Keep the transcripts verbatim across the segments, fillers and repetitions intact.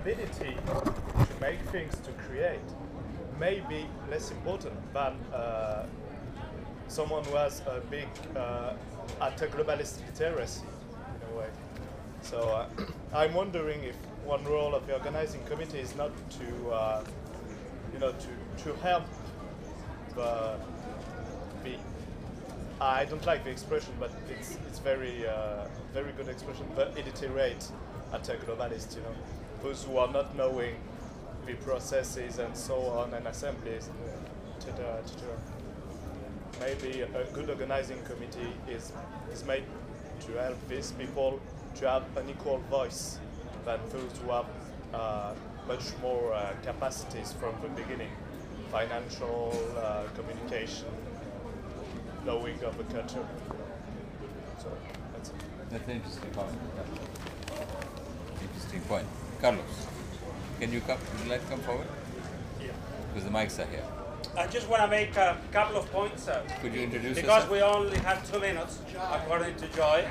ability to make things, to create, may be less important than uh, someone who has a big uh, anti-globalist literacy, in a way. So uh, I'm wondering if one role of the organizing committee is not to, uh, you know, to, to help the, the, I don't like the expression, but it's it's very uh, very good expression, the illiterate anti-globalists, you know, those who are not knowing the processes and so on and assemblies, et cetera, et cetera. Maybe a good organizing committee is is made to help these people to have an equal voice than those who have uh, much more uh, capacities from the beginning, financial, uh, communication, knowing of the culture. So that's it. That's an interesting comment. Yeah. Interesting point. Carlos, can you come? Would you like to come forward? Yeah. Because the mics are here. I just want to make a couple of points. Uh, Could you introduce because yourself? we only have two minutes, according to Joy.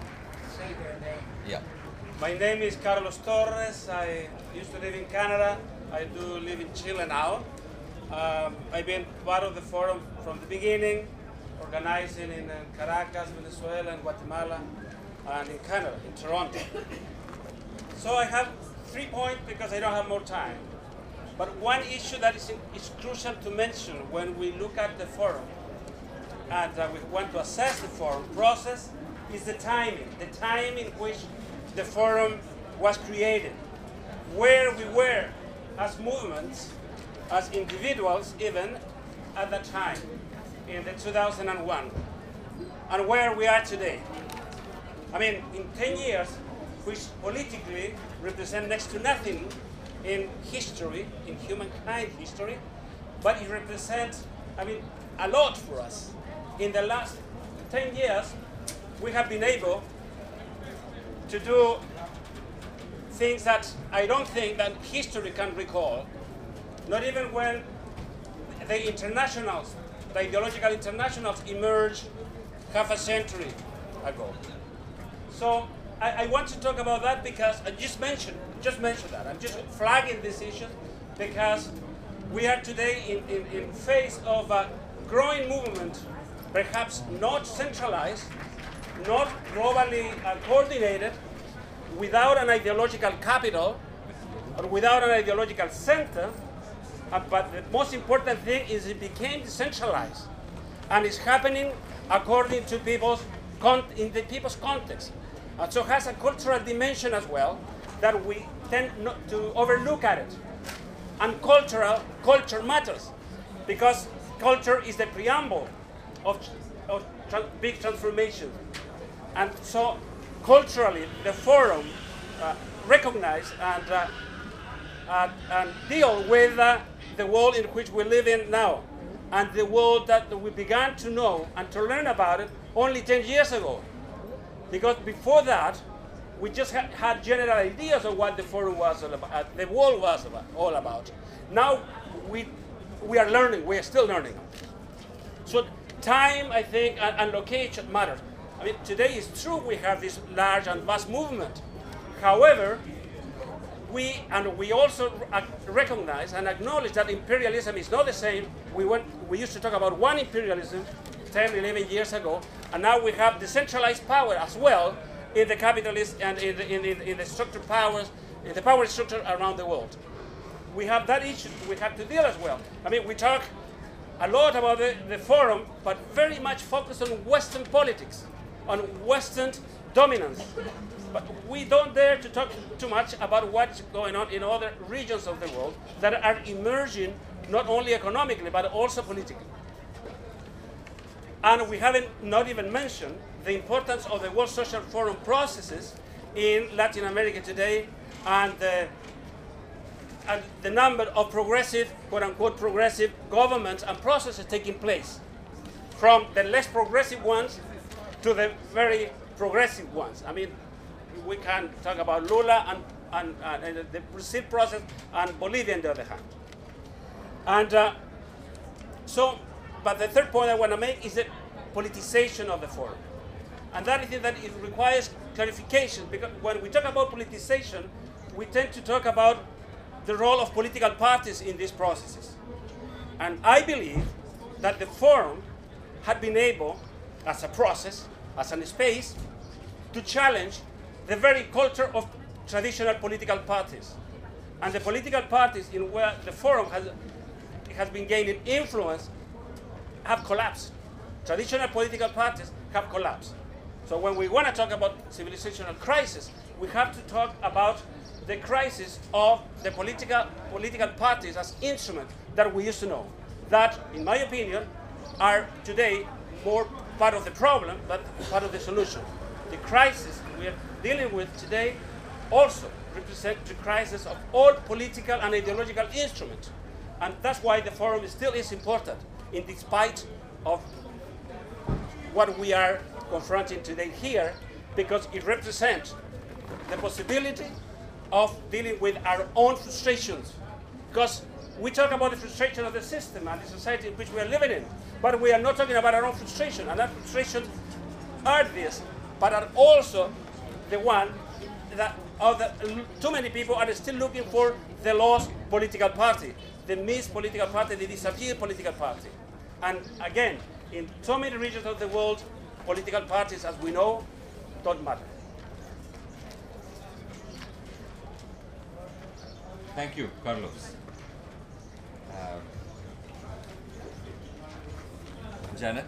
Yeah. My name is Carlos Torres. I used to live in Canada. I do live in Chile now. Um, I've been part of the forum from the beginning, organizing in uh, Caracas, Venezuela, and Guatemala, and in Canada, in Toronto. So I have three points because I don't have more time. But one issue that is, is crucial to mention when we look at the forum and uh, we want to assess the forum process is the timing, the time in which the forum was created, where we were as movements, as individuals even, at that time, in the two thousand one, and where we are today. I mean, in ten years, which politically represent next to nothing in history, in humankind history, but it represents, I mean, a lot for us. In the last ten years, we have been able to do things that I don't think that history can recall, not even when the internationals, the ideological internationals emerged half a century ago. So I, I want to talk about that because I just mentioned, just mentioned that. I'm just flagging this issue because we are today in, in, in face of a growing movement, perhaps not centralized, not globally uh, coordinated, without an ideological capital, or without an ideological center, uh, but the most important thing is it became decentralized, and it's happening according to people's con in the people's context. And so it has a cultural dimension as well that we tend not to overlook at it. And cultural culture matters because culture is the preamble of, of tra big transformation. And so culturally, the forum uh, recognize and, uh, uh, and deal with uh, the world in which we live in now, and the world that we began to know and to learn about it only ten years ago. Because before that, we just ha had general ideas of what the forum was all about, uh, the world was about, all about. Now we, we are learning, we are still learning. So time, I think, and, and location matters. I mean, today it's true we have this large and vast movement. However, we, and we also recognize and acknowledge that imperialism is not the same. We, went, we used to talk about one imperialism ten, eleven years ago, and now we have decentralized power as well in the capitalist and in the, in, in, in the structured powers, in the power structure around the world. We have that issue we have to deal as well. I mean, we talk a lot about the, the forum, but very much focused on Western politics, on Western dominance. But we don't dare to talk too much about what's going on in other regions of the world that are emerging not only economically, but also politically. And we haven't not even mentioned the importance of the World Social Forum processes in Latin America today, and the, and the number of progressive, quote-unquote, progressive governments and processes taking place, from the less progressive ones to the very progressive ones. I mean, we can talk about Lula and, and, and the Brazil process and Bolivia on the other hand. And uh, so, but the third point I want to make is the politicization of the forum. And that is that it requires clarification, because when we talk about politicization, we tend to talk about the role of political parties in these processes. And I believe that the forum had been able, as a process, as a space, to challenge the very culture of traditional political parties. And the political parties in where the forum has, has been gaining influence have collapsed. Traditional political parties have collapsed. So when we want to talk about civilizational crisis, we have to talk about the crisis of the political, political parties as instruments that we used to know. That, in my opinion, are today more part of the problem than part of the solution. The crisis we are dealing with today also represents the crisis of all political and ideological instruments. And that's why the forum still is important, in despite of what we are confronting today here, because it represents the possibility of dealing with our own frustrations. Because we talk about the frustration of the system and the society in which we are living in, but we are not talking about our own frustration. And that frustrations are this, but are also the one that of the, too many people are still looking for the lost political party, the missed political party, the disappeared political party. And again, in so many regions of the world, political parties, as we know, don't matter. Thank you, Carlos. Uh, Janet?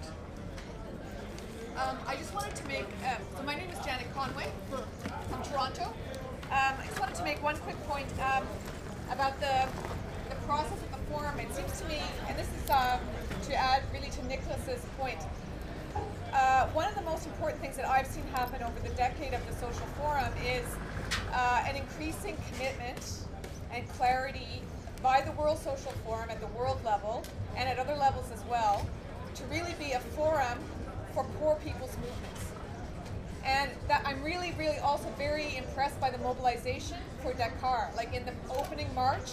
Um, I just wanted to make, um, so my name is Janet Conway from Toronto. Um, I just wanted to make one quick point um, about the, the process of the forum. It seems to me, and this is um, to add really to Nicholas's point, uh, one of the most important things that I've seen happen over the decade of the social forum is uh, an increasing commitment and clarity by the World Social Forum at the world level and at other levels as well to really be a forum for poor people's movements. And that I'm really, really also very impressed by the mobilization for Dakar. Like in the opening march,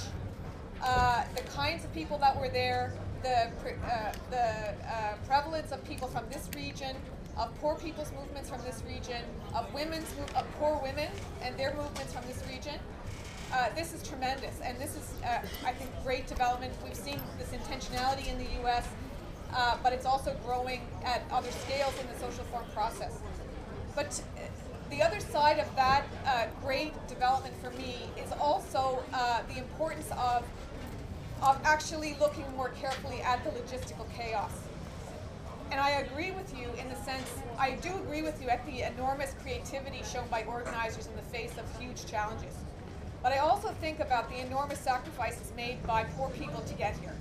uh, the kinds of people that were there, the, uh, the uh, prevalence of people from this region, of poor people's movements from this region, of women's, of poor women and their movements from this region. Uh, this is tremendous, and this is, uh, I think, great development. We've seen this intentionality in the U S, uh, but it's also growing at other scales in the social forum process. But uh, the other side of that uh, great development for me is also uh, the importance of, of actually looking more carefully at the logistical chaos. And I agree with you in the sense, I do agree with you at the enormous creativity shown by organizers in the face of huge challenges. But I also think about the enormous sacrifices made by poor people to get here,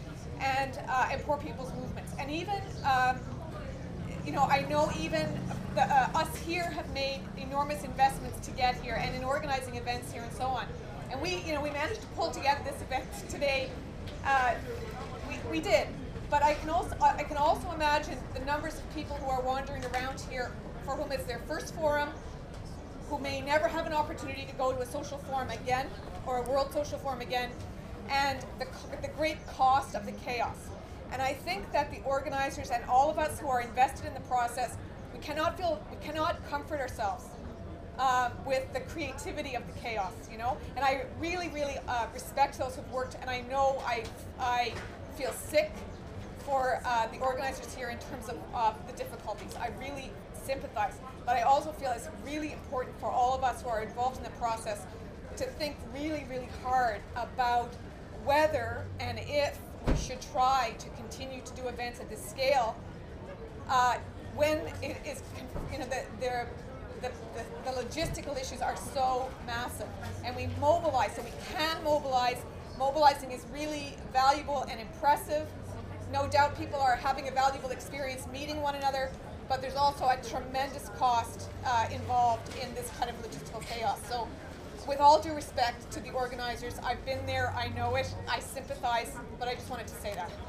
and uh, and poor people's movements. And even, um, you know, I know even the, uh, us here have made enormous investments to get here, and in organizing events here and so on. And we, you know, we managed to pull together this event today. Uh, we we did, but I can also I can also imagine the numbers of people who are wandering around here for whom it's their first forum, who may never have an opportunity to go to a social forum again, or a world social forum again, and the, the great cost of the chaos. And I think that the organizers and all of us who are invested in the process, we cannot feel, we cannot comfort ourselves uh, with the creativity of the chaos, you know? And I really, really uh, respect those who've worked, and I know I, I feel sick for uh, the organizers here in terms of uh, the difficulties. I really sympathize, but I also feel it's really important for all of us who are involved in the process to think really, really hard about whether and if we should try to continue to do events at this scale uh, when it is, you know, the, the, the, the, the logistical issues are so massive, and we mobilize, so we can mobilize. Mobilizing is really valuable and impressive. No doubt people are having a valuable experience meeting one another, but there's also a tremendous cost uh, involved in this kind of logistical chaos. So with all due respect to the organizers, I've been there, I know it, I sympathize, but I just wanted to say that.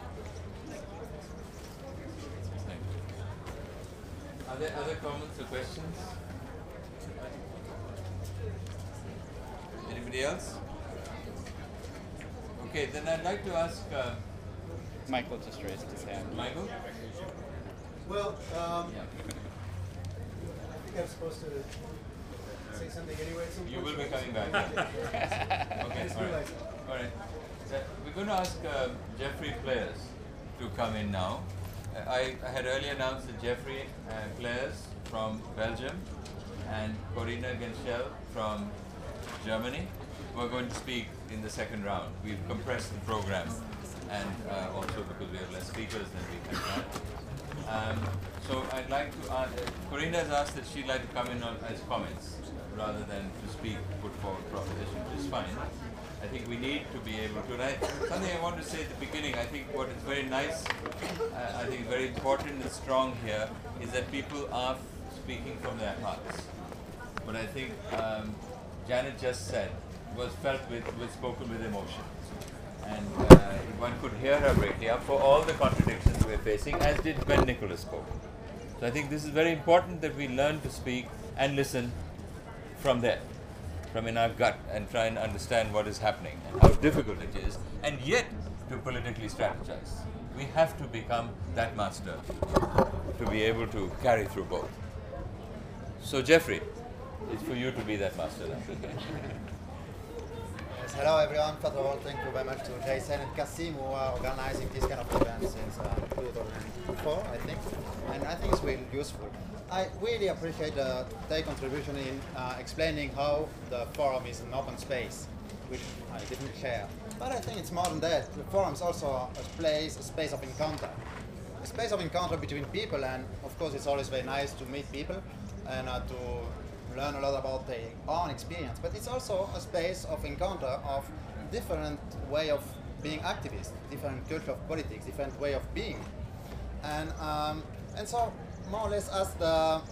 Are there other comments or questions? Anybody else? Okay, then I'd like to ask uh, Michael just raised his hand. Michael? Well, um, Yeah. I think I'm supposed to say something anyway. So You will be coming back. Yeah. Okay, all right. All right. So we're going to ask uh, Jeffrey Players to come in now. Uh, I, I had earlier announced that Jeffrey uh, Players from Belgium and Corina Genschel from Germany were going to speak in the second round. We've compressed the program, and uh, also because we have less speakers than we can have. Um, so I'd like to ask, uh, Corina has asked that she'd like to come in on, as comments rather than to speak, put forward proposition, which is fine. I think we need to be able to. And I, something I want to say at the beginning, I think what is very nice, uh, I think very important and strong here, is that people are speaking from their hearts. What I think um, Janet just said was felt with, was spoken with emotion. And uh, one could hear her breaking up for all the contradictions we're facing, as did when Nicholas spoke. So I think this is very important that we learn to speak and listen from there, from in our gut, and try and understand what is happening and how difficult it is, and yet to politically strategize. We have to become that master to be able to carry through both. So Jeffrey, it's for you to be that master now. Yes, hello everyone. First of all, thank you very much to Jason and Kasim who are organizing this kind of event since uh, two thousand four, I think. And I think it's really useful. I really appreciate uh, their contribution in uh, explaining how the forum is an open space, which I definitely share. But I think it's more than that. The forum is also a place, a space of encounter. A space of encounter between people, and of course it's always very nice to meet people and uh, to learn a lot about their own experience. But it's also a space of encounter of different way of being activists, different culture of politics, different way of being. And, um, and so more or less as the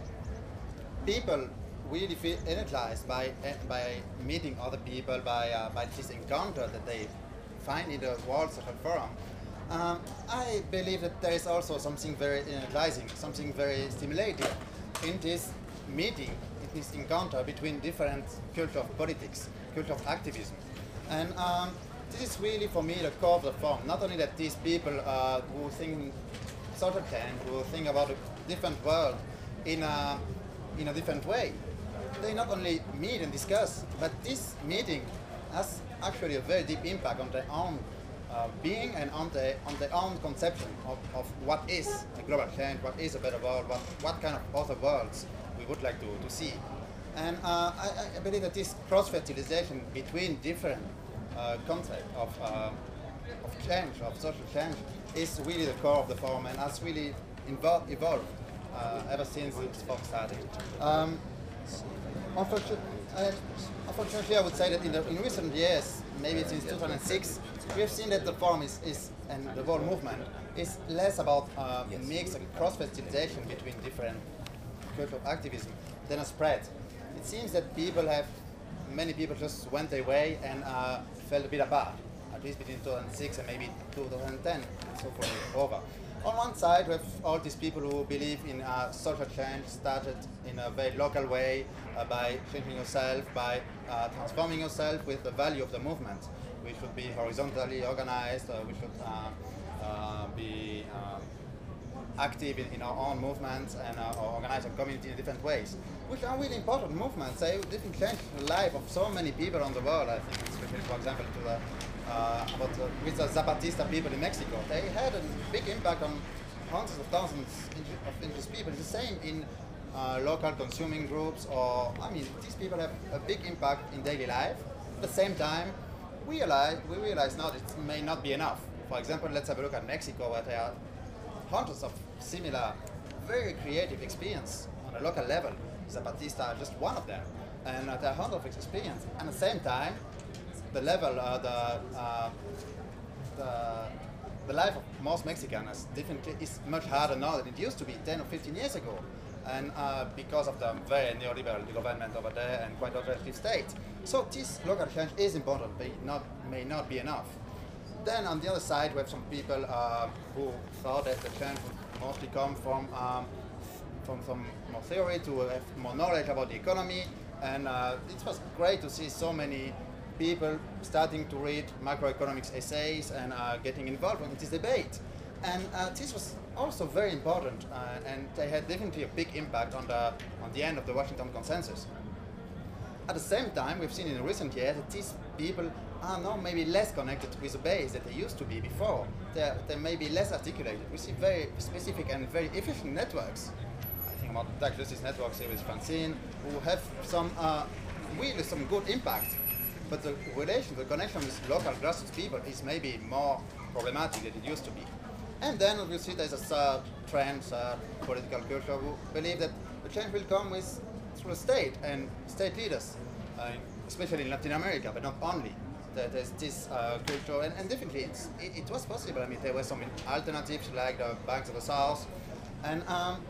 people really feel energized by, by meeting other people, by, uh, by this encounter that they find in the World Social Forum, um, I believe that there is also something very energizing, something very stimulating in this meeting, in this encounter between different culture of politics, culture of activism. And um, this is really for me the core of the forum. Not only that these people uh, who think social change, who think about a different world in a, in a different way, they not only meet and discuss, but this meeting has actually a very deep impact on their own uh, being and on, the, on their own conception of, of what is a global change, what is a better world, what, what kind of other worlds we would like to, to see. And uh, I, I believe that this cross-fertilization between different uh, concepts of, uh, of change, of social change, is really the core of the forum and has really invo evolved uh, ever since this forum started. Um, unfortunately, uh, unfortunately, I would say that in, the, in recent years, maybe since two thousand six, we have seen that the forum is, is and the whole movement is less about uh, a mix and cross-fertilization between different cultures of activism than a spread. It seems that people have, many people just went their way and uh, fell a bit apart, at least between two thousand six and maybe two thousand ten, and so forth over. On one side, we have all these people who believe in uh, social change, started in a very local way, uh, by changing yourself, by uh, transforming yourself with the value of the movement. We should be horizontally organized, uh, we should uh, uh, be um, active in, in our own movements and uh, organize our community in different ways, which are really important movements. They didn't change the life of so many people on the world. I think, especially for example, to the uh, about the, with the Zapatista people in Mexico. They had a big impact on hundreds of thousands of interest people. It's the same in uh, local consuming groups, or I mean, these people have a big impact in daily life. At the same time, we realize we realize now that it may not be enough. For example, let's have a look at Mexico, where there are hundreds of similar, very creative experience on a local level. Zapatista are just one of them, and uh, there are hundreds of experience. And at the same time, the level, uh, the, uh, the the life of most Mexicans definitely is much harder now than it used to be ten or fifteen years ago, and uh, because of the very neoliberal government over there and quite authoritative state. So this local change is important, but it not, may not be enough. Then on the other side, we have some people uh, who thought that the change would mostly come from um, from some more theory, to have more knowledge about the economy, and uh, it was great to see so many people starting to read macroeconomics essays and uh, getting involved in this debate. And uh, this was also very important, uh, and they had definitely a big impact on the on the end of the Washington Consensus. At the same time, we've seen in recent years that these people are now maybe less connected with the base than they used to be before. They're, they may be less articulated. We see very specific and very efficient networks. I think about Tax Justice networks here with Francine, who have some uh, really some good impact. But the relation, the connection with local grassroots people is maybe more problematic than it used to be. And then we see there's a third trend, third political culture who believe that the change will come with through the state and state leaders, uh, especially in Latin America, but not only. There- There's this uh, culture, and, and definitely it's, it, it was possible. I mean, there were some alternatives like the Banks of the South, and um,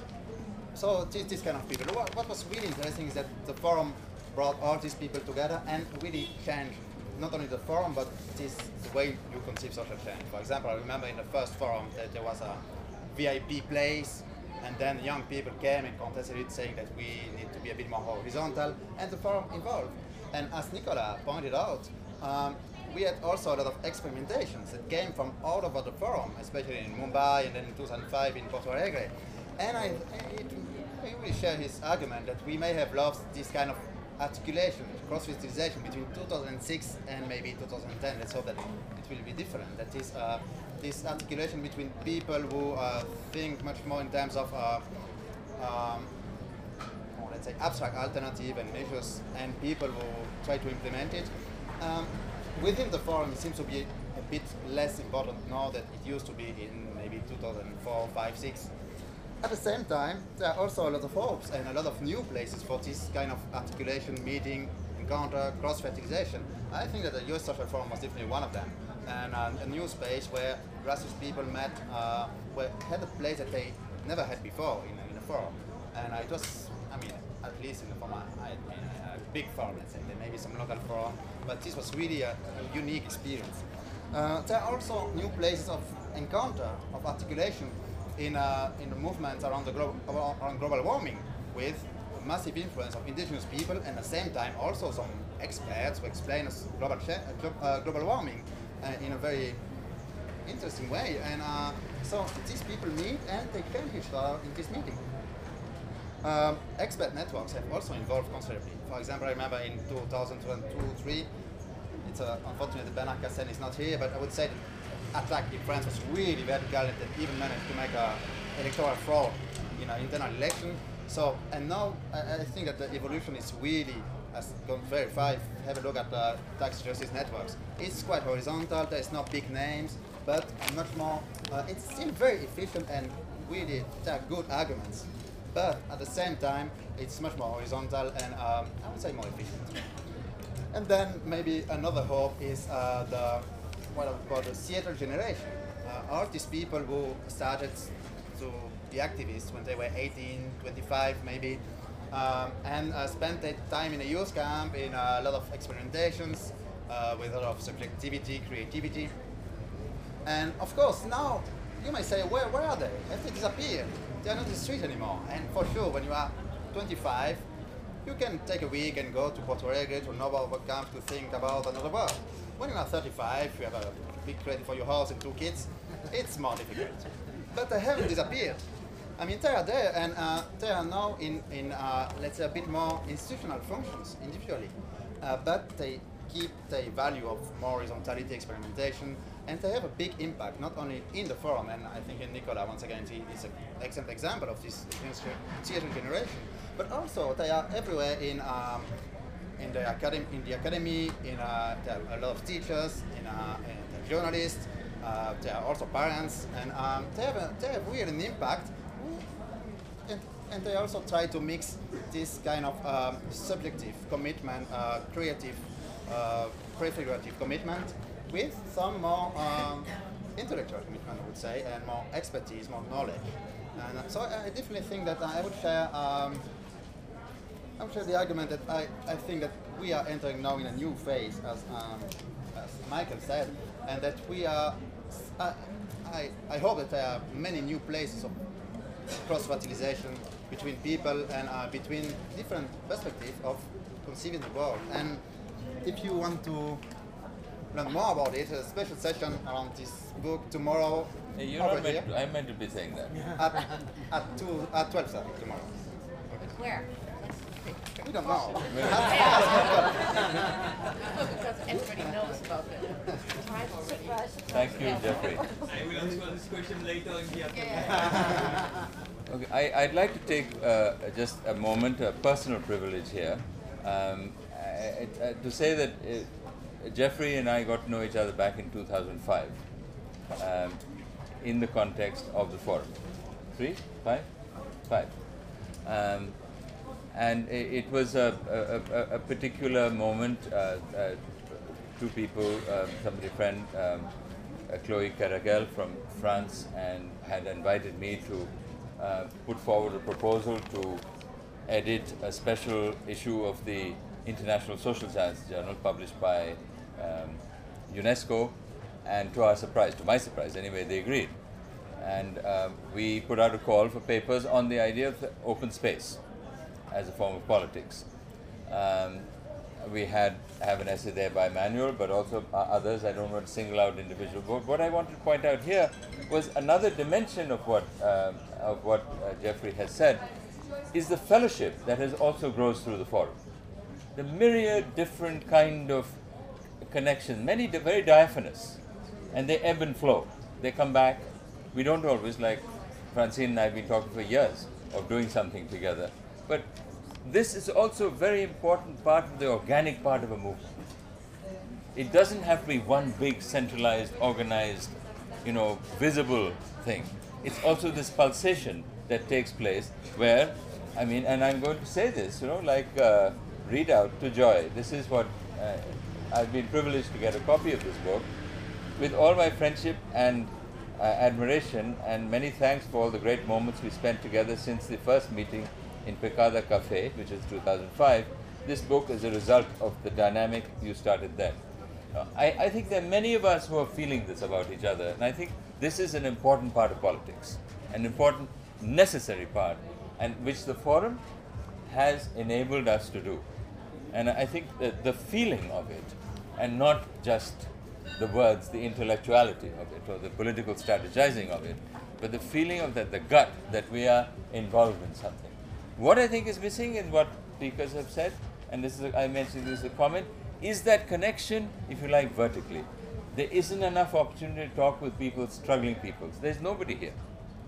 so this, this kind of people. What, what was really interesting is that the forum brought all these people together and really changed not only the forum, but this the way you conceive social change. For example, I remember in the first forum that there was a V I P place, and then young people came and contested it, saying that we need to be a bit more horizontal, and the forum evolved. And as Nicola pointed out, um, we had also a lot of experimentations that came from all over the forum, especially in Mumbai and then in two thousand five in Porto Alegre. And I, it, I really share his argument that we may have lost this kind of articulation, cross-fertilization between two thousand six and maybe two thousand ten. Let's hope that it will be different. That is uh, this articulation between people who uh, think much more in terms of uh, um, or let's say abstract alternative and measures, and people who try to implement it. Um, within the forum, it seems to be a bit less important now than it used to be in maybe two thousand four, five, six. At the same time, there are also a lot of hopes and a lot of new places for this kind of articulation, meeting, encounter, cross-fertilization. I think that the U S Social Forum was definitely one of them. And uh, a new space where grassroots people met, uh, where had a place that they never had before in, in a forum. And uh, it was, I mean, at least in the form, I, in a big forum, let's say. There may be some local forum, but this was really a, a unique experience. Uh, there are also new places of encounter, of articulation, in, uh, in the movements around, the glo around global warming, with massive influence of indigenous people, and at the same time also some experts who explain us global, uh, global warming uh, in a very interesting way. And uh, so these people meet and they help each other in this meeting. Um, expert networks have also involved considerably. For example, I remember in two thousand two, three, it's uh, unfortunate that Bernard Cassen is not here, but I would say that Attack in France was really vertical and even managed to make a electoral fraud in an internal election. So, and now I, I think that the evolution is really has gone very far. Have a look at the tax justice networks. It's quite horizontal. There's no big names, but much more. Uh, it's still very efficient and really there are good arguments. But at the same time, it's much more horizontal and um, I would say more efficient. And then maybe another hope is uh, the what I would call the Seattle generation. Uh, all these people who started to be activists when they were eighteen, twenty-five maybe, um, and uh, spent their time in a youth camp, in a lot of experimentations, uh, with a lot of subjectivity, creativity. And of course, now you may say, where, where are they? Have they disappeared? They are not in the street anymore. And for sure, when you are twenty-five, you can take a week and go to Porto Alegre, to Nobel camp to think about another world. When you are thirty-five, you have a big credit for your house and two kids, it's more difficult. But they haven't disappeared. I mean, they are there, and uh, they are now in, in uh, let's say, a bit more institutional functions individually. Uh, but they keep the value of more horizontality, experimentation, and they have a big impact, not only in the forum, and I think in Nicola, once again, he is an excellent example of this Seattle generation, but also they are everywhere in um, in the academy, in the academy, in uh, there are a lot of teachers, in, uh, in journalists, uh, there are also parents, and um, they have a, they have really an impact, and, and they also try to mix this kind of um, subjective commitment, uh, creative, uh, prefigurative commitment, with some more um, intellectual commitment, I would say, and more expertise, more knowledge. And uh, so I definitely think that I would share. Um, I would share the argument that I, I think that we are entering now in a new phase, as, um, as Michael said, and that we are, I, I, I hope that there are many new places of cross-fertilization between people and uh, between different perspectives of conceiving the world. And if you want to learn more about it, a special session around this book tomorrow. Hey, you're over not meant here, to, I meant to be saying that. at, at, two, at twelve thirty tomorrow. Where? We don't know. Because everybody knows about it. Surprise. Thank you, Jeffrey. I will answer this question later in the Okay, I, I'd like to take uh, just a moment, a personal privilege here, um, I, I, to say that uh, Jeffrey and I got to know each other back in two thousand five, um, in the context of the forum. Three? Five? Five. Um, and it, it was a, a, a, a particular moment. Uh, uh, two people, um, somebody, friend, um, uh, Chloe Caragel from France, and had invited me to uh, put forward a proposal to edit a special issue of the International Social Science Journal published by um, UNESCO, and to our surprise, to my surprise anyway, they agreed. And uh, we put out a call for papers on the idea of the open space as a form of politics. Um, we had have an essay there by Manuel, but also uh, others. I don't want to single out individual. But what I wanted to point out here was another dimension of what uh, of what uh, Jeffrey has said, is the fellowship that has also grows through the forum. The myriad different kind of connections, many di- very diaphanous, and they ebb and flow. They come back. We don't always, like Francine and I have been talking for years of doing something together. But this is also a very important part of the organic part of a movement. It doesn't have to be one big centralized, organized, you know, visible thing. It's also this pulsation that takes place where, I mean, and I'm going to say this, you know, like uh, read out to Joy. This is what, uh, I've been privileged to get a copy of this book. With all my friendship and uh, admiration, and many thanks for all the great moments we spent together since the first meeting in Picada Cafe, which is two thousand five, this book is a result of the dynamic you started then. Uh, I, I think there are many of us who are feeling this about each other, and I think this is an important part of politics, an important, necessary part, and which the forum has enabled us to do. And I think that the feeling of it, and not just the words, the intellectuality of it, or the political strategizing of it, but the feeling of that, the gut, that we are involved in something. What I think is missing in what speakers have said, and this is a, I mentioned this is a comment, is that connection, if you like, vertically. There isn't enough opportunity to talk with people, struggling people. There's nobody here.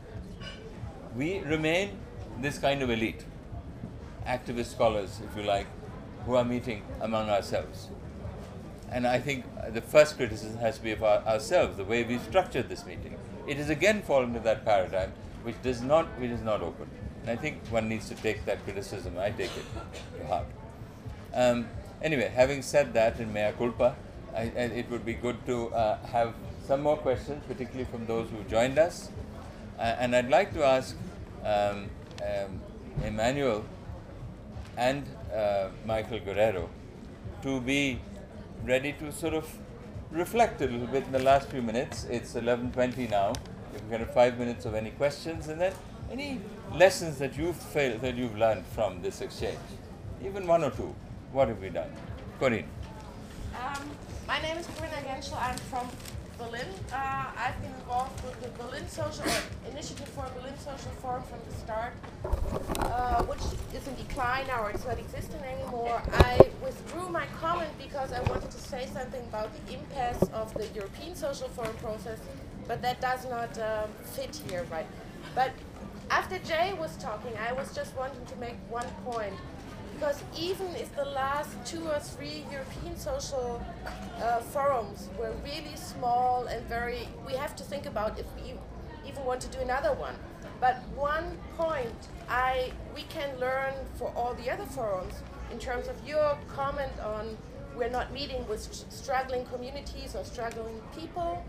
We remain this kind of elite, activist scholars, if you like, who are meeting among ourselves. And I think the first criticism has to be of our, ourselves, the way we've structured this meeting. It has again fallen into that paradigm which does not, which is not open. And I think one needs to take that criticism, I take it to heart. Um, anyway, having said that, in mea culpa, I, I, it would be good to uh, have some more questions, particularly from those who joined us. Uh, and I'd like to ask um, um, Emmanuel and uh, Michael Guerrero to be ready to sort of reflect a little bit in the last few minutes. It's eleven twenty now. If we can have five minutes of any questions, and then any lessons that you've failed, that you've learned from this exchange, even one or two. What have we done? Corinne. Um, my name is Corinna Genschel. I'm from Berlin. Uh, I've been involved with the Berlin Social or Initiative for a Berlin Social Forum from the start, uh, which is in decline now, or it's not existing anymore. I withdrew my comment because I wanted to say something about the impasse of the European Social Forum process, but that does not um, fit here, right? But after Jay was talking, I was just wanting to make one point. Because even if the last two or three European social uh, forums were really small and very, we have to think about if we even want to do another one. But one point I we can learn for all the other forums in terms of your comment on we're not meeting with st- struggling communities or struggling people.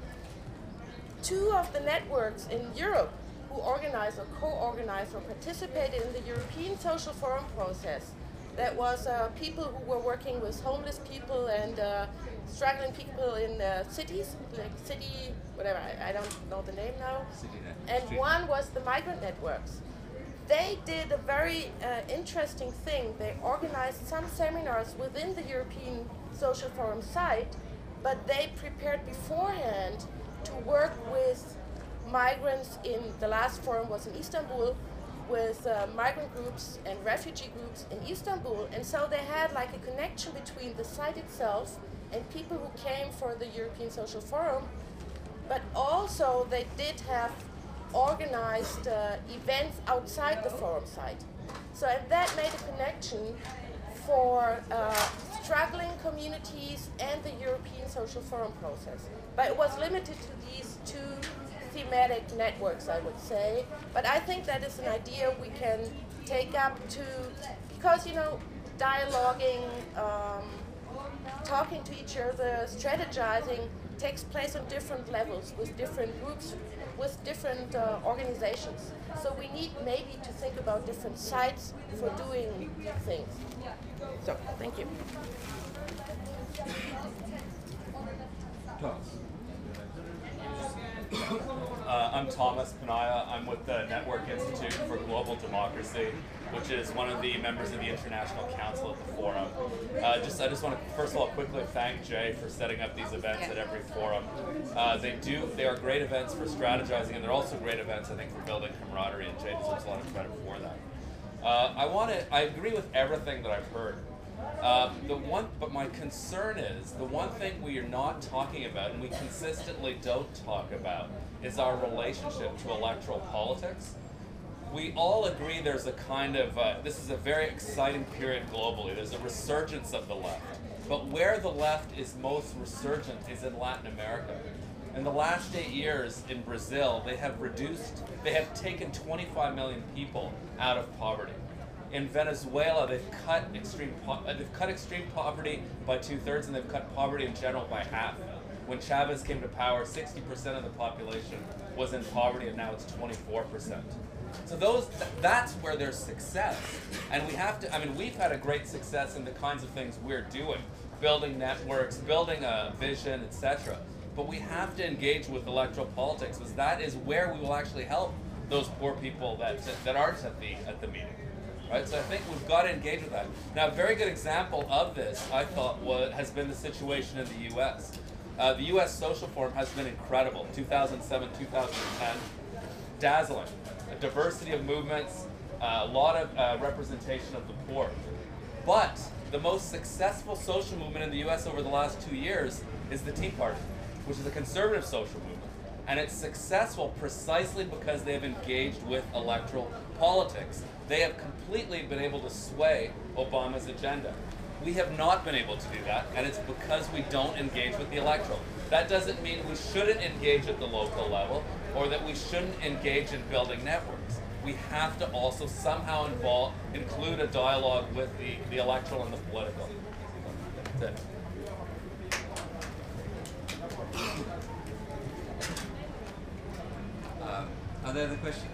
Two of the networks in Europe who organized or co-organized or participated in the European Social Forum process, that was uh, people who were working with homeless people and uh, struggling people in uh, cities, like city, whatever, I, I don't know the name now. City and Street. One was the migrant networks. They did a very uh, interesting thing. They organized some seminars within the European Social Forum site, but they prepared beforehand to work with migrants in, the last forum was in Istanbul, with uh, migrant groups and refugee groups in Istanbul, and so they had like a connection between the site itself and people who came for the European Social Forum, but also they did have organized uh, events outside the forum site. So and that made a connection for uh, struggling communities and the European Social Forum process. But it was limited to these two thematic networks, I would say. But I think that is an idea we can take up to, because, you know, dialoguing, um, talking to each other, strategizing takes place on different levels with different groups, with different uh, organizations. So we need maybe to think about different sites for doing things. So, thank you. Uh, I'm Thomas Panaya. I'm with the Network Institute for Global Democracy, which is one of the members of the International Council at the Forum. Uh, just, I just want to, first of all, quickly thank Jay for setting up these events at every forum. Uh, they do, they are great events for strategizing, and they're also great events, I think, for building camaraderie, and Jay deserves a lot of credit for that. Uh, I want to, I agree with everything that I've heard. Uh, the one, but my concern is the one thing we are not talking about, and we consistently don't talk about, is our relationship to electoral politics. We all agree there's a kind of, uh, this is a very exciting period globally. There's a resurgence of the left. But where the left is most resurgent is in Latin America. In the last eight years in Brazil, they have reduced, they have taken twenty-five million people out of poverty. In Venezuela, they've cut extreme po they've cut extreme poverty by two-thirds, and they've cut poverty in general by half. When Chavez came to power, sixty percent of the population was in poverty, and now it's twenty-four percent. So those, th that's where there's success. And we have to, I mean, we've had a great success in the kinds of things we're doing, building networks, building a vision, et cetera. But we have to engage with electoral politics, because that is where we will actually help those poor people that, that aren't at the, at the meeting. Right? So I think we've got to engage with that. Now, a very good example of this, I thought, was, has been the situation in the U S. Uh, the U S Social Forum has been incredible, two thousand seven, two thousand ten, dazzling. A diversity of movements, uh, a lot of uh, representation of the poor. But the most successful social movement in the U S over the last two years is the Tea Party, which is a conservative social movement. And it's successful precisely because they have engaged with electoral politics. They have completely been able to sway Obama's agenda. We have not been able to do that, and it's because we don't engage with the electoral. That doesn't mean we shouldn't engage at the local level, or that we shouldn't engage in building networks. We have to also somehow involve, include a dialogue with the, the electoral and the political. That's it. Um, are there other questions?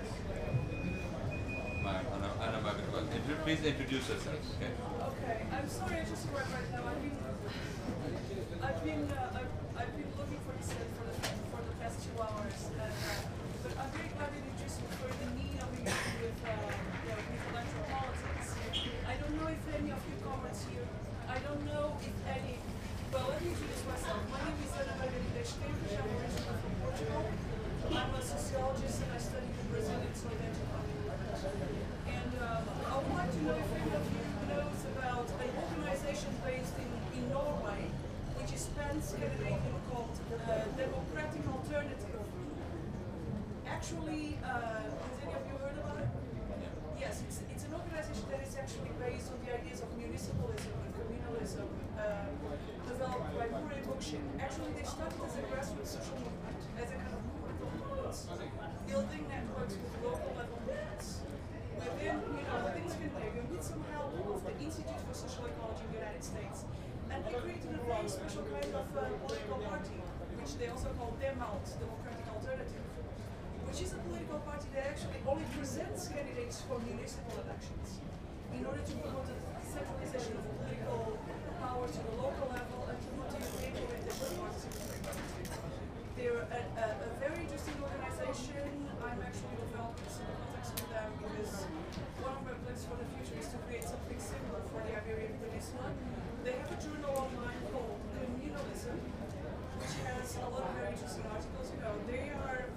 Anna, Anna, Anna, please introduce yourself. Okay. Okay. I'm sorry, I just arrived right now. I've been, I've been, uh, I've, I've been looking for this uh, for the for the past two hours, and, uh, but I'm very glad that you just referred the need of engaging with, uh, you know, with electoral politics. I don't know if any of you comments here. I don't know if any. Well, let me introduce myself. My name is Ana Margarida Esteves. I'm originally from Portugal. I'm a sociologist and I study the Brazilian identity. And uh, I would like to know if any of you knows about an organization based in, in Norway, which is pan-Scandinavian, called uh, Democratic Alternative. Actually, uh, has any of you heard about it? Yes, it's, it's an organization that is actually based on the ideas of municipalism and communalism, uh, developed by Murray Bookchin. Actually, they started as a grassroots social movement, as a kind of movement of movements, building networks with local level movements. Within, you know, within Scandinavia, with some help of the Institute for Social Ecology in the United States. And they created a very special kind of uh, political party, which they also call DEMALT, Democratic Alternative, which is a political party that actually only presents candidates for municipal elections in order to promote the decentralization of political power to the local level and to promote the implementation of participatory democracy. They're a, a, a very interesting organization. I'm actually developing some contacts with them because one of my plans for the future is to create something similar for the Iberian Peninsula. They have a journal online called Communalism, which has a lot of very interesting articles. You know, they are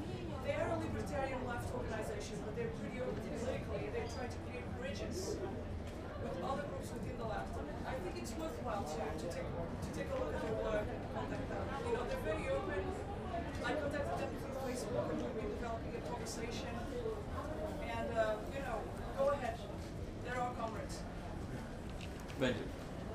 they are a libertarian left organization, but they're pretty open politically. They try to create bridges with other groups within the left. And I think it's worthwhile to, to, take, to take a look at their work and contact them. You know, they're very open. I contacted them through Facebook and we've been developing a conversation. And, uh, you know, go ahead. They're our comrades. Benjamin.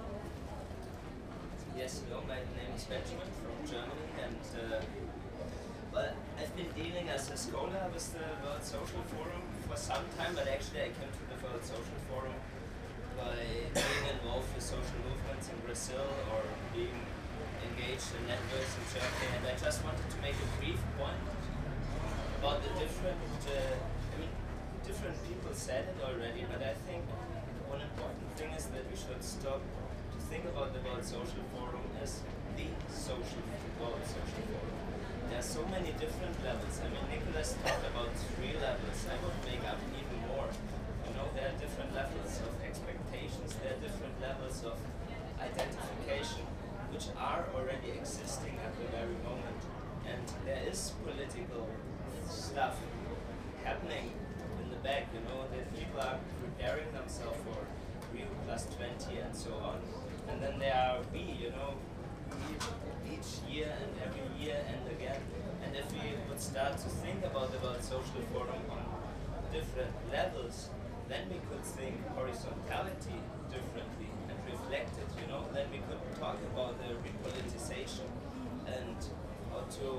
Yes, hello, my name is Benjamin from Germany, and uh, well, I've been dealing as a scholar with the World Social Forum for some time, but actually I came to the World Social Forum by being involved with social movements in Brazil or being engaged in networks in Germany, and I just wanted to make a brief point about the different, uh, I mean, different people said it already, but I think one important thing is that we should stop to think about the World Social Forum as the social World Social Forum. There are so many different levels. I mean, Nicholas talked about three levels. I would make up even more. You know, there are different levels of expectations, there are different levels of identification, which are already existing at the very moment. And there is political stuff happening in the back, you know, that people are preparing themselves for Rio plus twenty and so on. And then there are we, you know, each, each year and every year and again. And if we would start to think about the World Social Forum on different levels, then we could think horizontality differently and reflect it, you know. Then we could talk about the repoliticization and how to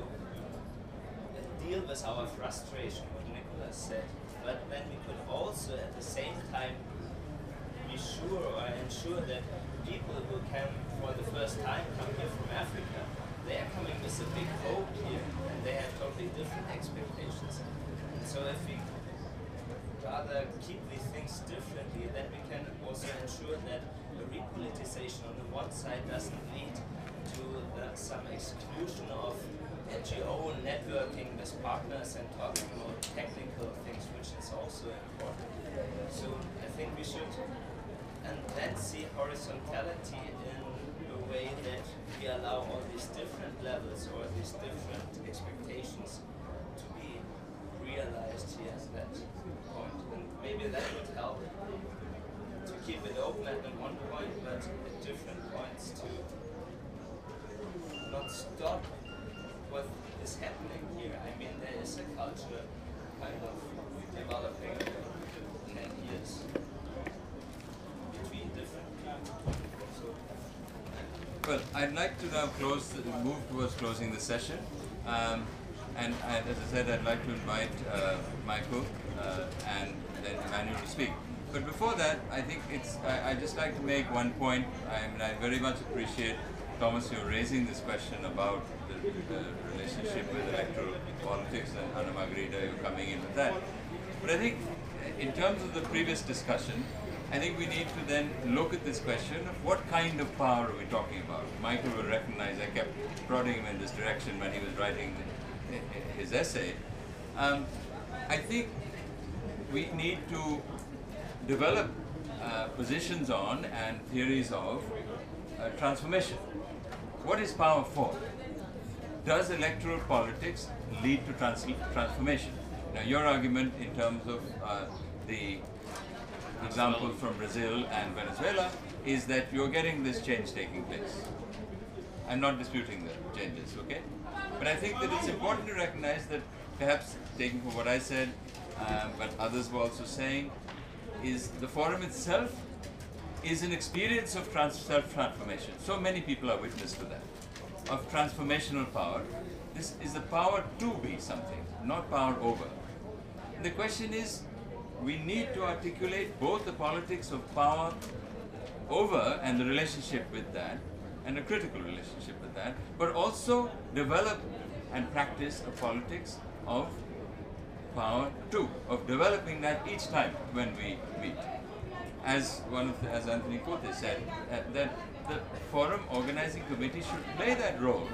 deal with our frustration, what Nicholas said. But then we could also at the same time be sure or ensure that people who can for the first time come here from Africa, they are coming with a big hope here and they have totally different expectations. And so if we rather keep these things differently, then we can also ensure that the repoliticization on the one side doesn't lead to uh, some exclusion of N G O networking with partners and talking about technical things, which is also important. So I think we should and then see horizontality in a way that we allow all these different levels or these different expectations to be realized here at that point. And maybe that would help to keep it open at one point, but at different points to not stop what is happening here. I mean, there is a culture kind of developing in ten years. Well, I'd like to now close, move towards closing the session. Um, and I, as I said, I'd like to invite uh, Michael uh, and then Emmanuel to speak. But before that, I think it's, I, I'd just like to make one point. I mean, I very much appreciate, Thomas, you raising this question about the, the relationship with electoral politics, and Anna Margarita, you coming in with that. But I think in terms of the previous discussion, I think we need to then look at this question of what kind of power are we talking about. Michael will recognize I kept prodding him in this direction when he was writing his essay. Um, I think we need to develop uh, positions on and theories of uh, transformation. What is power for? Does electoral politics lead to trans transformation? Now, your argument in terms of uh, the example from Brazil and Venezuela is that you're getting this change taking place. I'm not disputing the changes, okay? But I think that it's important to recognize that, perhaps taking from what I said, um, but others were also saying, is the forum itself is an experience of trans self-transformation. So many people are witness to that, of transformational power. This is the power to be something, not power over. And the question is, we need to articulate both the politics of power over and the relationship with that, and a critical relationship with that, but also develop and practice a politics of power to, of developing that each time when we meet. As one of the, as Anthony Cote said, uh, that the forum organizing committee should play that role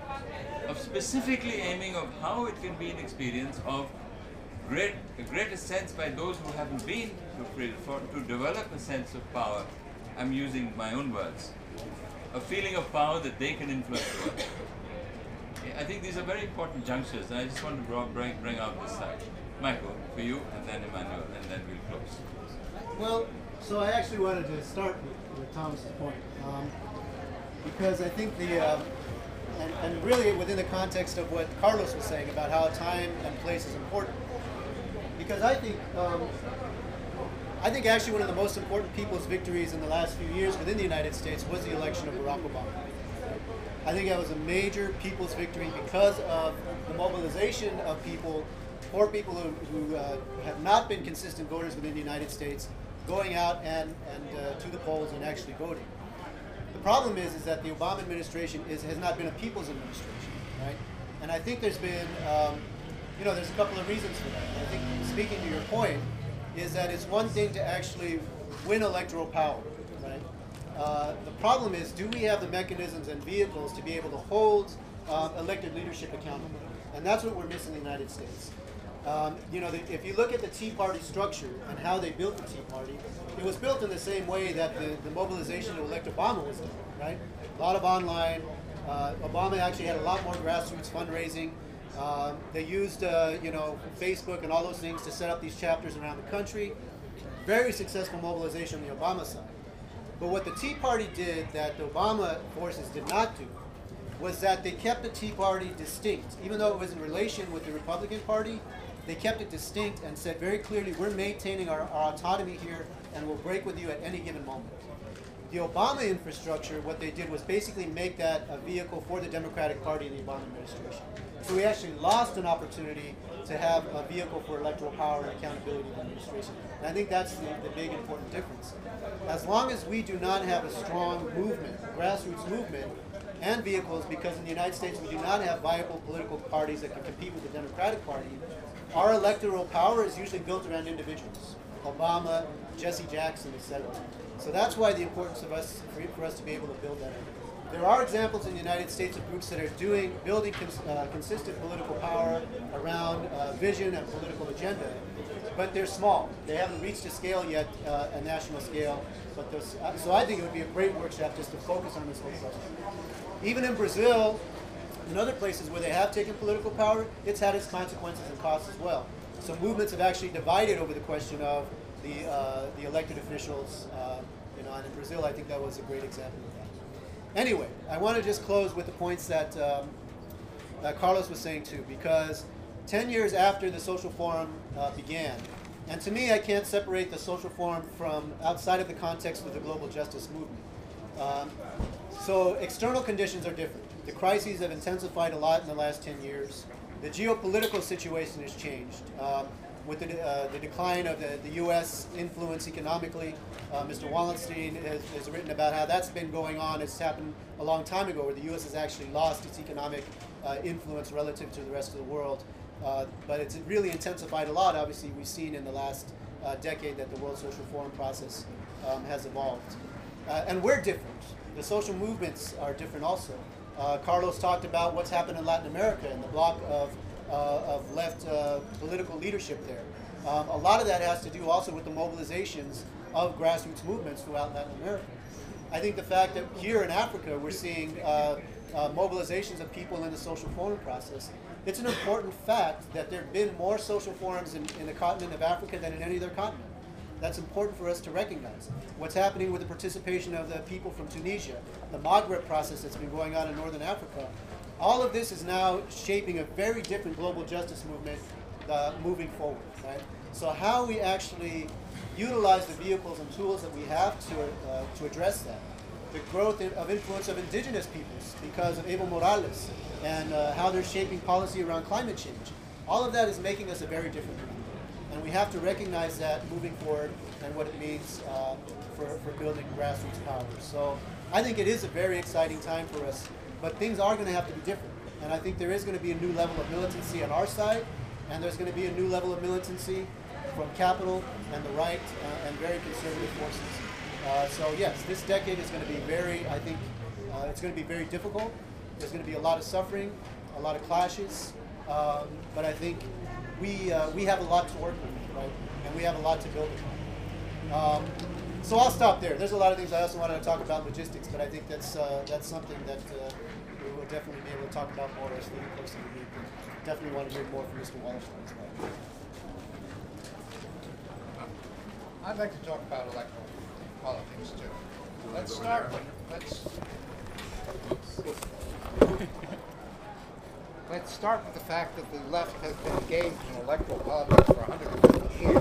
of specifically aiming of how it can be an experience of great, a greater sense by those who haven't been to, for, to develop a sense of power. I'm using my own words. A feeling of power that they can influence the world. I think these are very important junctures, and I just want to draw, bring, bring out this side. Michael, for you, and then Emmanuel, and then we'll close. Well, so I actually wanted to start with, with Thomas's point, um, because I think the, uh, and, and really within the context of what Carlos was saying about how time and place is important, because I think, um, I think actually one of the most important people's victories in the last few years within the United States was the election of Barack Obama. I think that was a major people's victory because of the mobilization of people, poor people who, who uh, have not been consistent voters within the United States, going out and, and uh, to the polls and actually voting. The problem is, is that the Obama administration is, has not been a people's administration, right? And I think there's been, um, you know, there's a couple of reasons for that. I think speaking to your point, is that it's one thing to actually win electoral power, right? Uh, the problem is, do we have the mechanisms and vehicles to be able to hold um, elected leadership accountable? And that's what we're missing in the United States. Um, you know, the, if you look at the Tea Party structure and how they built the Tea Party, it was built in the same way that the, the mobilization to elect Obama was done, right? A lot of online. Uh, Obama actually had a lot more grassroots fundraising. Uh, they used, uh, you know, Facebook and all those things to set up these chapters around the country. Very successful mobilization on the Obama side. But what the Tea Party did that the Obama forces did not do was that they kept the Tea Party distinct. Even though it was in relation with the Republican Party, they kept it distinct and said very clearly, we're maintaining our, our autonomy here and we'll break with you at any given moment. The Obama infrastructure, what they did was basically make that a vehicle for the Democratic Party and the Obama administration. So we actually lost an opportunity to have a vehicle for electoral power and accountability of the administration. And I think that's the, the big important difference. As long as we do not have a strong movement, grassroots movement, and vehicles, because in the United States we do not have viable political parties that can compete with the Democratic Party, our electoral power is usually built around individuals. Obama, Jesse Jackson, et cetera. So that's why the importance of us, for, for us to be able to build that. There are examples in the United States of groups that are doing, building cons, uh, consistent political power around uh, vision and political agenda, but they're small. They haven't reached a scale yet, uh, a national scale. But those, uh, so I think it would be a great workshop just to focus on this whole question. Even in Brazil, in other places where they have taken political power, it's had its consequences and costs as well. So movements have actually divided over the question of the uh, the elected officials. Uh, you know, and in Brazil, I think that was a great example of that. Anyway, I want to just close with the points that, um, that Carlos was saying too, because ten years after the Social Forum uh, began, and to me, I can't separate the Social Forum from outside of the context of the global justice movement. Um, so external conditions are different. The crises have intensified a lot in the last ten years. The geopolitical situation has changed. Um, with the, uh, the decline of the, the U S influence economically, uh, Mister Wallenstein has, has written about how that's been going on. It's happened a long time ago where the U S has actually lost its economic uh, influence relative to the rest of the world. Uh, but it's really intensified a lot. Obviously, we've seen in the last uh, decade that the World Social Forum process um, has evolved. Uh, and we're different. The social movements are different also. Uh, Carlos talked about what's happened in Latin America and the block of, uh, of left uh, political leadership there. Um, a lot of that has to do also with the mobilizations of grassroots movements throughout Latin America. I think the fact that here in Africa we're seeing uh, uh, mobilizations of people in the social forum process, it's an important fact that there have been more social forums in, in the continent of Africa than in any other continent. That's important for us to recognize. What's happening with the participation of the people from Tunisia, the Maghreb process that's been going on in Northern Africa, all of this is now shaping a very different global justice movement uh, moving forward, right? So how we actually utilize the vehicles and tools that we have to, uh, to address that. The growth of influence of indigenous peoples because of Evo Morales and uh, how they're shaping policy around climate change. All of that is making us a very different group. And we have to recognize that moving forward and what it means uh, for, for building grassroots power. So I think it is a very exciting time for us, but things are going to have to be different. And I think there is going to be a new level of militancy on our side, and there's going to be a new level of militancy from capital and the right uh, and very conservative forces. Uh, so yes, this decade is going to be very, I think, uh, it's going to be very difficult. There's going to be a lot of suffering, a lot of clashes, um, but I think we uh, we have a lot to work with, right? And we have a lot to build upon. Um, so I'll stop there. There's a lot of things I also wanted to talk about logistics, but I think that's uh, that's something that uh, we will definitely be able to talk about more as we get closer to the meeting. Definitely want to hear more from Mister Wallerstein as well. I'd like to talk about electoral politics too. Let's start with let's let's start with the fact that the left has been engaged in electoral politics for one hundred fifty years.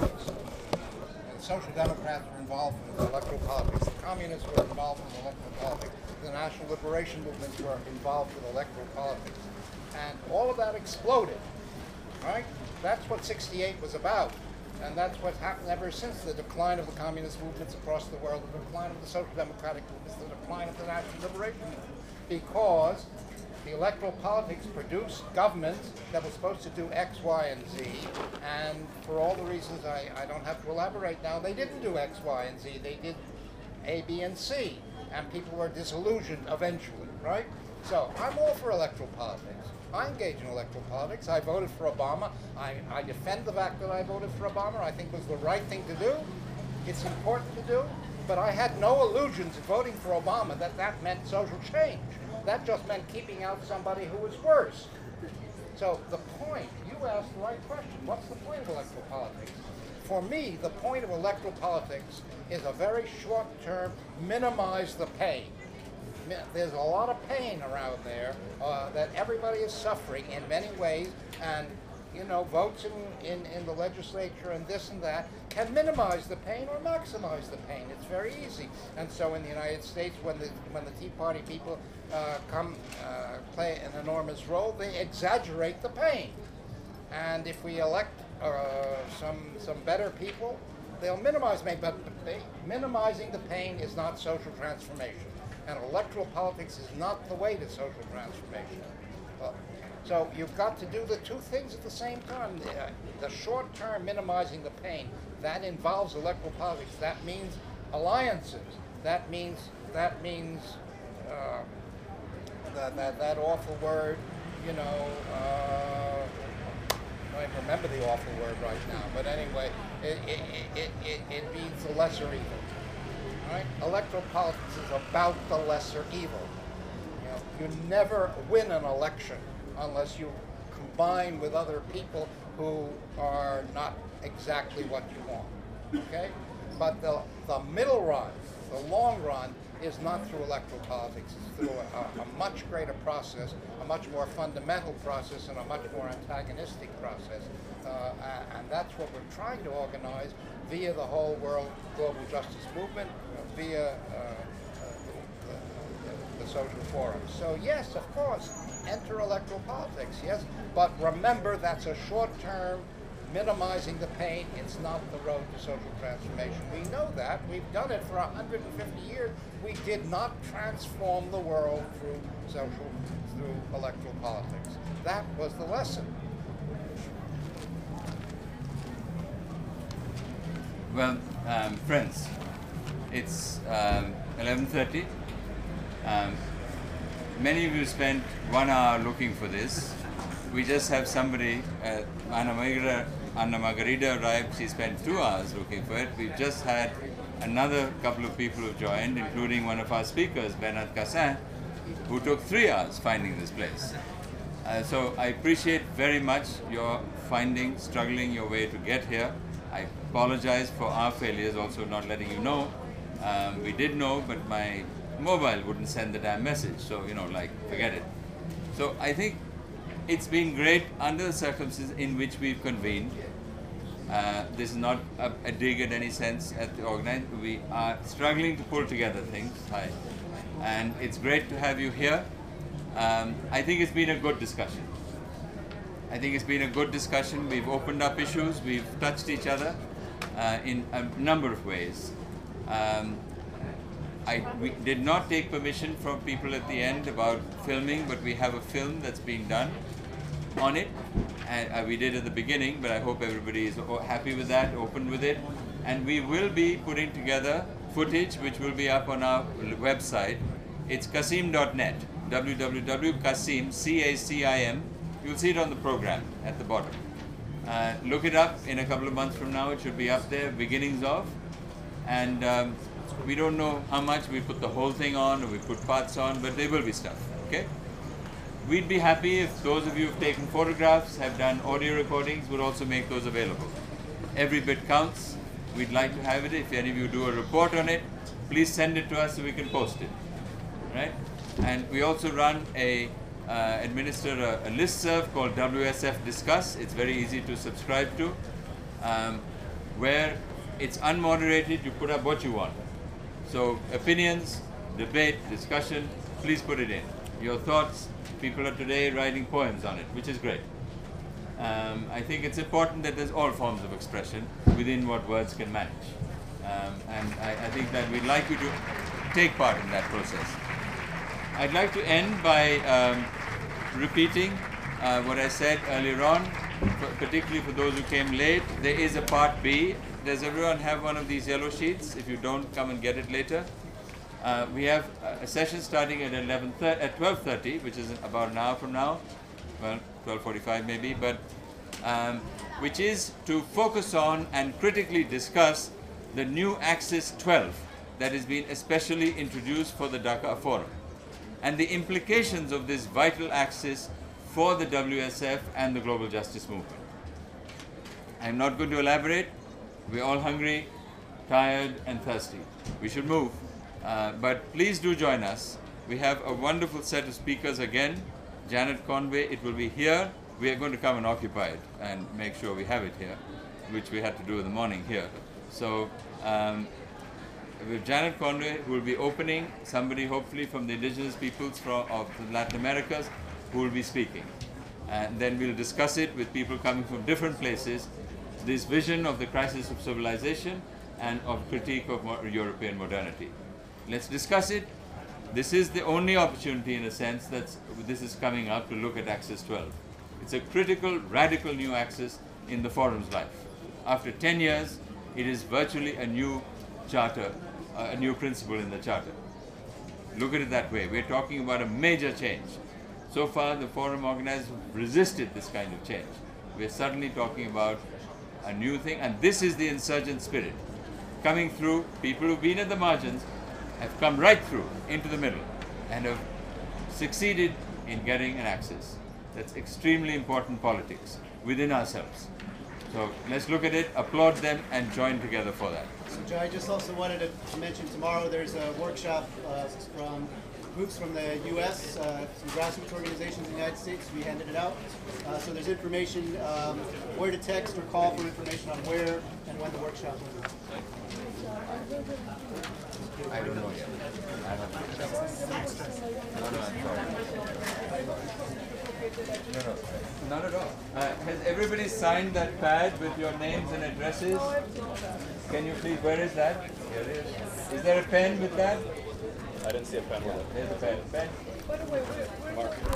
And the Social Democrats were involved in electoral politics. The Communists were involved in electoral politics. The National Liberation Movements were involved with electoral politics. And all of that exploded, right? That's what sixty-eight was about. And that's what's happened ever since the decline of the communist movements across the world, the decline of the social democratic movements, the decline of the National Liberation Movement. Because the electoral politics produced governments that were supposed to do X, Y, and Z, and for all the reasons I, I don't have to elaborate now, they didn't do X, Y, and Z. They did A, B, and C, and people were disillusioned eventually, right? So I'm all for electoral politics. I engage in electoral politics. I voted for Obama. I, I defend the fact that I voted for Obama. I think it was the right thing to do. It's important to do. But I had no illusions in voting for Obama that that meant social change. That just meant keeping out somebody who was worse. So the point, you asked the right question. What's the point of electoral politics? For me, the point of electoral politics is a very short-term, minimize the pain. There's a lot of pain around there uh, that everybody is suffering in many ways, and you know, votes in, in, in the legislature and this and that can minimize the pain or maximize the pain. It's very easy. And so in the United States, when the when the Tea Party people uh, come uh, play an enormous role, they exaggerate the pain. And if we elect uh, some some better people, they'll minimize pain. But they, minimizing the pain is not social transformation. And electoral politics is not the way to social transformation. Uh, so you've got to do the two things at the same time. The, uh, the short-term minimizing the pain, that involves electoral politics. That means alliances. That means that means uh, that, that that awful word. You know, uh, I don't remember the awful word right now. But anyway, it it it it, it means the lesser evil. Right? Electoral politics is about the lesser evil. You know, you never win an election unless you combine with other people who are not exactly what you want. Okay? But the, the middle run, the long run, is not through electoral politics. It's through a, a much greater process, a much more fundamental process, and a much more antagonistic process. Uh, and that's what we're trying to organize via the whole world global justice movement, uh, via uh, uh, the, the, the social forums. So yes, of course, enter electoral politics, yes, but remember that's a short-term minimizing the pain. It's not the road to social transformation. We know that. We've done it for one hundred fifty years. We did not transform the world through social, through electoral politics. That was the lesson. Well, um, friends, it's um, eleven thirty. Um, many of you spent one hour looking for this. We just have somebody, uh, Anna Margarita, Anna Margarita arrived, she spent two hours looking for it. We've just had another couple of people who joined, including one of our speakers, Bernard Cassin, who took three hours finding this place. Uh, so I appreciate very much your finding, struggling your way to get here. I apologize for our failures, also not letting you know. Um, we did know, but my mobile wouldn't send the damn message. So, you know, like, forget it. So I think it's been great under the circumstances in which we've convened. Uh, this is not a, a dig at any sense at the organized. We are struggling to pull together things. Hi. And it's great to have you here. Um, I think it's been a good discussion. I think it's been a good discussion. We've opened up issues. We've touched each other uh, in a number of ways. Um, I we did not take permission from people at the end about filming, but we have a film that's being done on it. And uh, we did at the beginning, but I hope everybody is happy with that, open with it. And we will be putting together footage which will be up on our website. It's Cacim dot net, w w w dot cacim, C A C I M. You'll see it on the program at the bottom. Uh, look it up in a couple of months from now. It should be up there, beginnings of. And um, we don't know how much we put the whole thing on or we put parts on, but there will be stuff, okay? we'd be happy if those of you who've taken photographs, have done audio recordings, would also make those available. Every bit counts. We'd like to have it. If any of you do a report on it, please send it to us so we can post it. Right? And we also run a, uh, administer a, a listserv called W S F Discuss. It's very easy to subscribe to, um, where it's unmoderated, you put up what you want. So opinions, debate, discussion, please put it in. Your thoughts, people are today writing poems on it, which is great. Um, I think it's important that there's all forms of expression within what words can manage. Um, and I, I think that we'd like you to take part in that process. I'd like to end by um, repeating uh, what I said earlier on, for, particularly for those who came late. There is a part B. Does everyone have one of these yellow sheets? If you don't, come and get it later. Uh, we have a session starting at eleven thirty, at twelve thirty, which is about an hour from now. Well, twelve forty-five maybe, but um, which is to focus on and critically discuss the new Axis twelve that has been especially introduced for the Dhaka Forum and the implications of this vital axis for the W S F and the global justice movement. I'm not going to elaborate. We're all hungry, tired, and thirsty. We should move. Uh, but please do join us. We have a wonderful set of speakers again. Janet Conway, it will be here. We are going to come and occupy it and make sure we have it here, which we had to do in the morning here. So um, with Janet Conway, who will be opening, somebody hopefully from the indigenous peoples from, of the Latin Americas who will be speaking. And then we'll discuss it with people coming from different places, this vision of the crisis of civilization and of critique of mo- European modernity. Let's discuss it. This is the only opportunity, in a sense, that this is coming up to look at Axis twelve. It's a critical, radical new axis in the forum's life. After ten years, it is virtually a new charter, uh, a new principle in the charter. Look at it that way. We're talking about a major change. So far, the forum organizers have resisted this kind of change. We're suddenly talking about a new thing, and this is the insurgent spirit coming through. People who've been at the margins have come right through into the middle and have succeeded in getting an axis. That's extremely important politics within ourselves. So let's look at it, applaud them, and join together for that. So Joe, I just also wanted to mention tomorrow there's a workshop uh, from groups from the U S, uh, some grassroots organizations in the United States. We handed it out. Uh, so there's information um, where to text or call for information on where and when the workshop is. I don't know yet. I haven't. No, no, I'm sorry. No, no, not at all. Uh, has everybody signed that pad with your names and addresses? Can you please, where is that? Here it is. Is there a pen with that? I didn't see a pen with it. There's a pen. Pen? By the way, where, where